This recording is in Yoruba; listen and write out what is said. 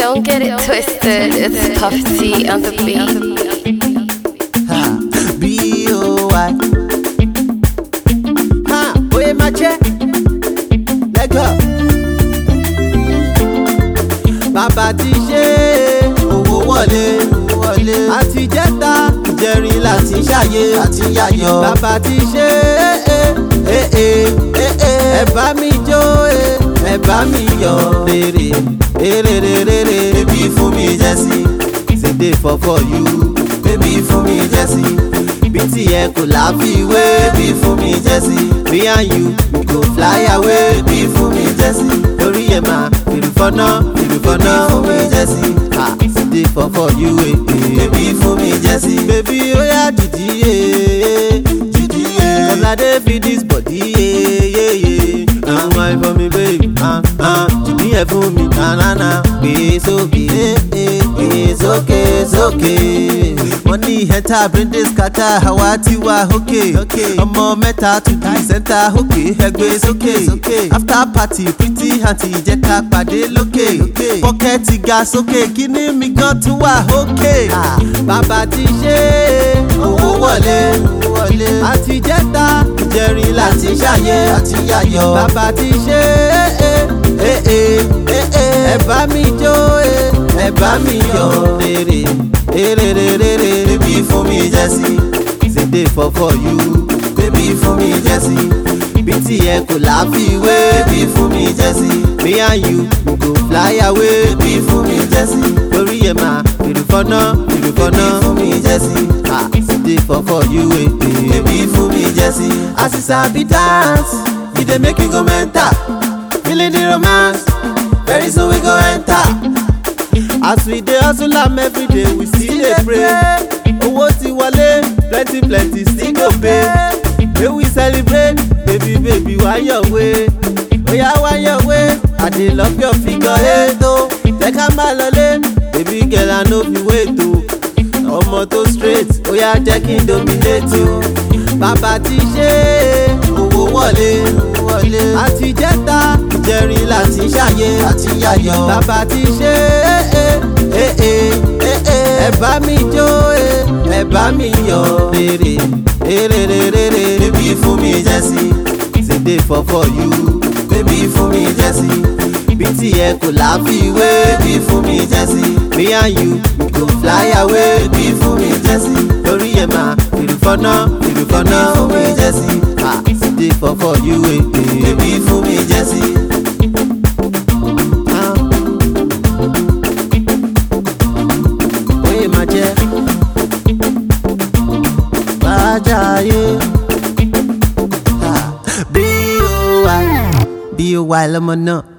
Don't get it twisted, it's Puff T on the beat. B.O.I. Oye mache, let go. Bàbá ti ṣe owó wọlé àti jẹ́ta ìjẹrin láti ṣàyè àti yayọ̀. Bàbá ti ṣe ẹ bá mi jó ẹ bá mi yọ̀ rere. Baby fún mi jẹ́sí, ṣe dey for you. Baby fún mi jẹ́sí, bí tiẹ̀ kò láfiwé. Baby fún mi jẹ́sí, me and you we go fly away. Baby fún mi jẹ́sí, lórí ẹ̀ máa fìrì fọ́nà. Baby fún mi jẹ́sí, ṣe dey for you. Baby fún mi jẹ́sí, baby oya jìdíye. Cause I dey feel this body, and wine for me baby, jìdíye fún mi, na gbé sókè, it's okay. Money enter bring this scatter, àwa ti wà okay. Ọmọ mẹ́ta to the center, okay. Ẹgbẹ́ sókè, after party pretty aunty jẹ́ ká pàdé lókè. Pocket ga sókè, kíní mi gan tún wà okay. Bàbá ti ṣe owó wọlé àti jẹ́ta ìjẹrin láti ṣàyè àti yayọ̀. Bàbá ti ṣe ẹ bá mi jó ẹ bá mi yọ̀ rere. Baby fún mi jẹ́sí, ṣe dey for you. Baby fún mi jẹ́sí, bí tiẹ̀ kò láfiwé. Baby fún mi jẹ́sí, me and you we go fly away. Baby fún mi jẹ́sí, lórí ẹ̀ máa fìrì fọ́nà. Baby fún mi jẹ́sí, ṣe dey for you. Baby fún mi jẹ́sí, as you sabi dance, e dey make you go mental. Feeling the romance, very soon we go enter. As we dey hustle am everyday, we still dey pray. Owó ti wọlé, plenty still go pay. May we celebrate, baby why your way? Oya why your way? I dey love your figure eight o. Jẹ́ ká máa lọlé, baby girl I no fit wait o. Ọmọ tó straight, oya jẹ́ kí n dominate o. Bàbá ti ṣe owó wọlé àti jẹ́ta ìjẹrin láti ṣàyè àti yayọ̀. Bàbá ti ṣe ẹ bá mi jó ẹ bá mi yọ̀ rere. Baby fún mi jẹ́sí, ṣe dey for you. Baby fún mi jẹ́sí, bí tiẹ̀ kò láfiwé. Baby fún mi jẹ́sí, me and you we go fly away. Baby fún mi jẹ́sí, lórí ẹ̀ máa fìrì fọ́nà. Baby fún mi jẹ́sí, ṣe dey for you. Baby fún mi jẹ́sí. Oye máa jẹ́ bájáyé. B.O.I. lọ́mọ náà.